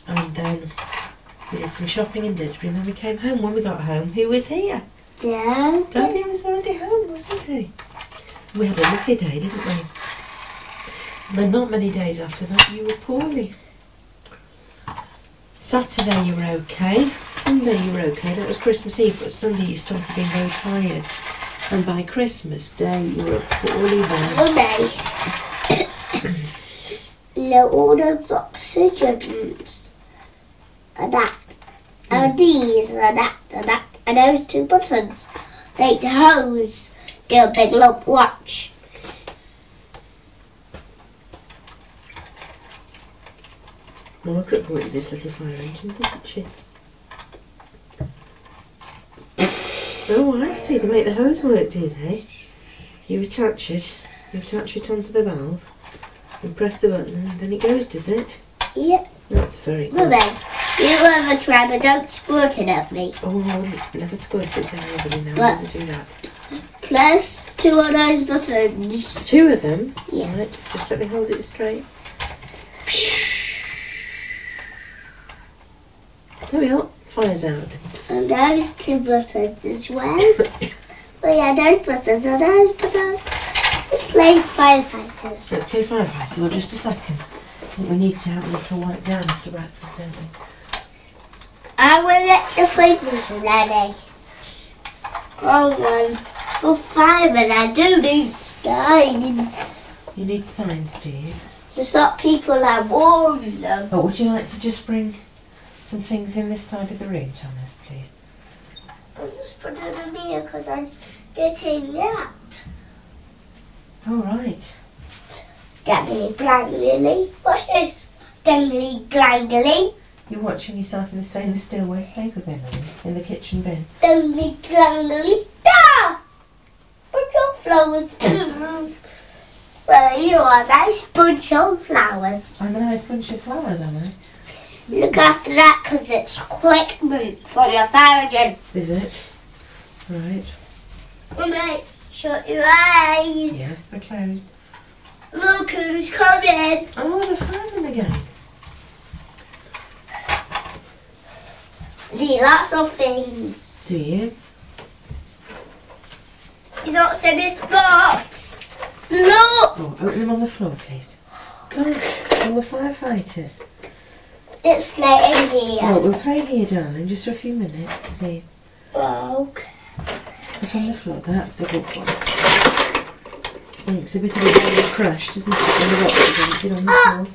And then we did some shopping in Didsbury, and then we came home. When we got home, who was here? Daddy. Daddy was already home, wasn't he? We had a lovely day, didn't we? And then not many days after that, you were poorly. Saturday you were okay. Sunday you were okay. That was Christmas Eve, but Sunday you started being very tired. And by Christmas Day you were poorly then. Mummy. You know, all those oxygens and that, and these and that and that, and those two buttons, like the hose, do a big lump watch. Margaret brought you this little fire engine, didn't she? Oh, I see. They make the hose work, do they? You attach it, you attach it onto the valve, and press the button, and then it goes, does it? Yep. That's very good. Mummy, you ever try, but don't squirt it at me. Oh, I never squirt it to anybody now. What? I never do that. Plus two of those buttons. Two of them? Yeah. Right, just let me hold it straight. There we are. Fire's out. And those two buttons as well. Well, yeah, those buttons and those buttons. It's playing firefighters. Let's play firefighters. Well, just a second. I think we need to have a little wipe down after breakfast, don't we? I will get the fingers ready. Hold on. For five, and I do need signs. You need signs, do you? To stop people and warn them. Oh, would you like to just bring some things in this side of the room, Thomas, please? I'll just put it in here because I'm getting that. All right. Dangly blangly. What's this? Dangly blangly. You're watching yourself in the stainless steel waste paper bin, are you? In the kitchen bin. Dangly blangly. Da! Bunch of flowers too. Well, you are a nice bunch of flowers. I'm a nice bunch of flowers, am I? Look after that because it's equipment for your fire engine. Is it? Right. Mummy, shut your eyes. Yes, they're closed. Look who's coming. Oh, the fireman again. Need lots of things. Do you? You don't see this box. Look. Oh, open them on the floor, please. Gosh, all the firefighters. It's playing here. Oh, we'll play here, darling, just for a few minutes, please. Okay. Put on the floor, that's a good one. Thanks, a bit of a ball crash, doesn't it? When the rocks are on the floor.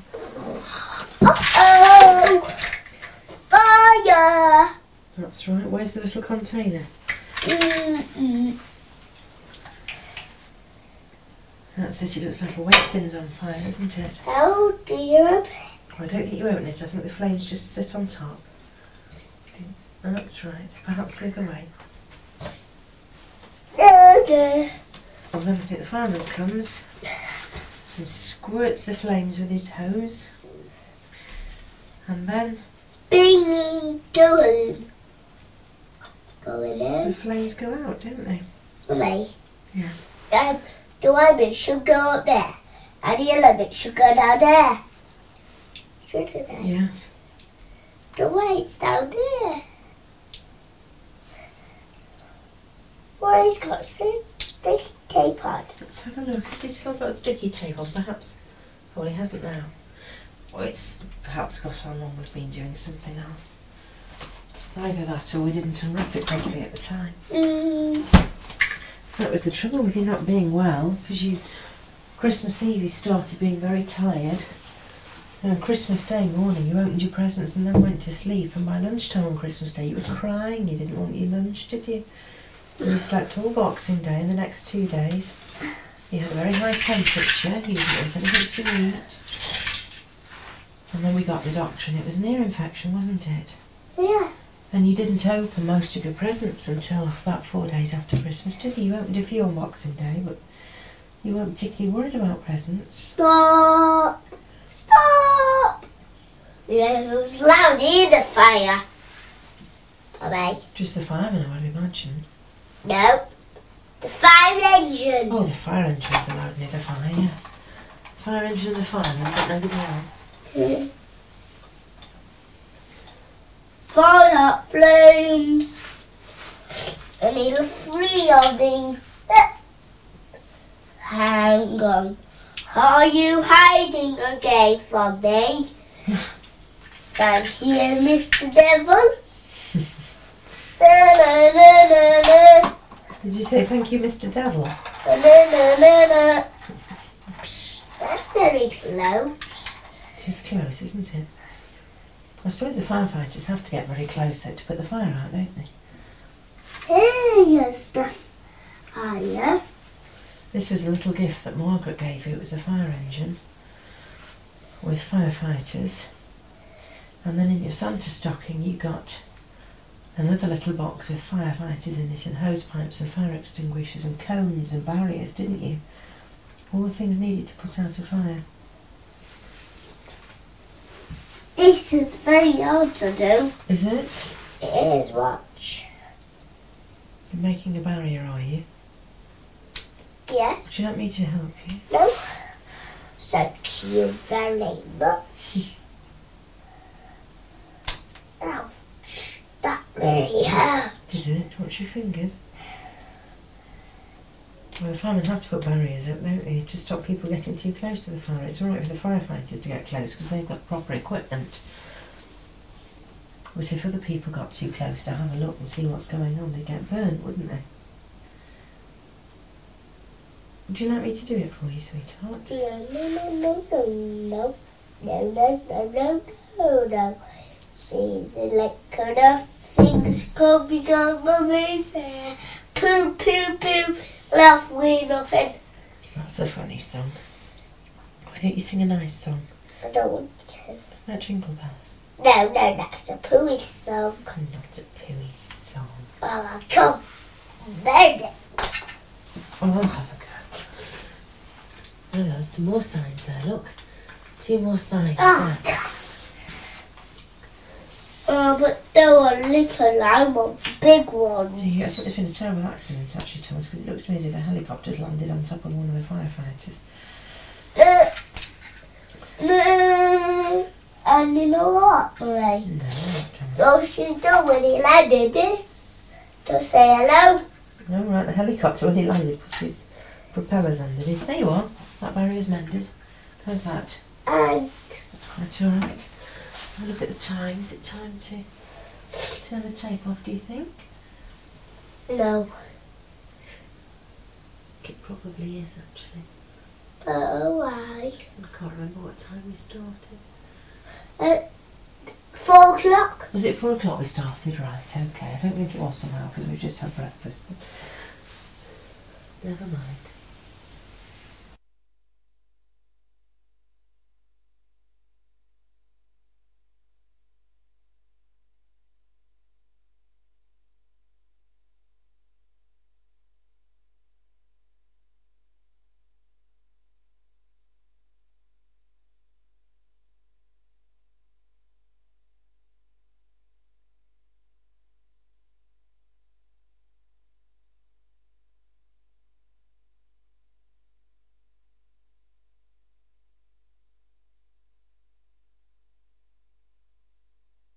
Uh-oh. Fire. That's right, where's the little container? Mm-mm. That's it, it looks like a waste bin's on fire, doesn't it? Oh dear. I don't think you open it, I think the flames just sit on top. Oh, that's right, perhaps the other way. Oh dear. And then I think the fireman comes and squirts the flames with his hose. And then Bing, going. Going the in. flames go out, don't they? Mummy. Yeah. Um, the white bit should go up there. And the yellow bit should go down there. Shouldn't it? Yes. The white's down there. Well, he's got some sticky tape on. Let's have a look. Has he still got a sticky tape on? Perhaps. Oh, he hasn't now. Well, it's perhaps got on when we've been doing something else. Either that or we didn't unwrap it properly at the time. Mm. That was the trouble with you not being well, because you, Christmas Eve you started being very tired. And on Christmas Day morning you opened your presents and then went to sleep, and by lunchtime on Christmas Day you were crying, you didn't want your lunch, did you? And you slept all Boxing Day and the next two days. You had a very high temperature, you didn't want anything to eat. And then we got the doctor and it was an ear infection, wasn't it? Yeah. And you didn't open most of your presents until about four days after Christmas, did you? You opened a few on Boxing Day, but you weren't particularly worried about presents. Stop. Stop. Yeah, it was loud in the fire. Mummy. Just the fireman, I would imagine. No. The fire engine. Oh, the fire engine's allowed near the fire, yes. Fire engine and the fireman, but nobody else. Hmm. fire flames. I need three of these. Hang on. Are you hiding again from me? Thank you, Mister Devil. Na, na, na, na, na. Did you say thank you, Mister Devil? Na, na, na, na, na. Psst, that's very close. It is close, isn't it? I suppose the firefighters have to get very close though to put the fire out, don't they? Here's the fire. This was a little gift that Margaret gave you. It was a fire engine with firefighters. And then in your Santa stocking you got another little box with firefighters in it and hose pipes and fire extinguishers and cones and barriers, didn't you? All the things needed to put out a fire. This is very hard to do. Is it? It is, watch. You're making a barrier, are you? Yes. Would you like me to help you? No. Thank you very much. Ouch. That really hurt. Did it? Watch your fingers. Well, the firemen have to put barriers up, don't they, to stop people getting too close to the fire. It's alright for the firefighters to get close because they've got proper equipment. But if other people got too close to have a look and see what's going on, they'd get burnt, wouldn't they? Would you like me to do it for you, sweetheart? No, no, no, no, no, no. No, no, no, no, no, no. See the liquor of things coming on mummy's hair. Poo, poo, poo. Love we nothing. That's a funny song. Why don't you sing a nice song? I don't want to. About Jingle Bells? No, no, that's a pooey song. Not a pooey song. Oh, come. There. Oh, I'll have a go. Oh, there's some more signs there, look. Two more signs Oh, there. God. Oh, but there were little, I want big ones. Gee, I think there's been a terrible accident actually, Thomas, because it looks to me as if a helicopter's landed on top of one of the firefighters. Uh, no. And you know what, Ray? No, not Thomas. All she's done when he landed is to say hello. No, right, the helicopter, when he landed, put his propellers underneath. There you are. That barrier's mended. How's that? And That's quite alright. Have a look at the time. Is it time to turn the tape off, do you think? no. It probably is, actually. Oh, why? I can't remember what time we started. At four o'clock. Was it four o'clock we started? Right, okay. I don't think it was somehow because we've just had breakfast. Never mind.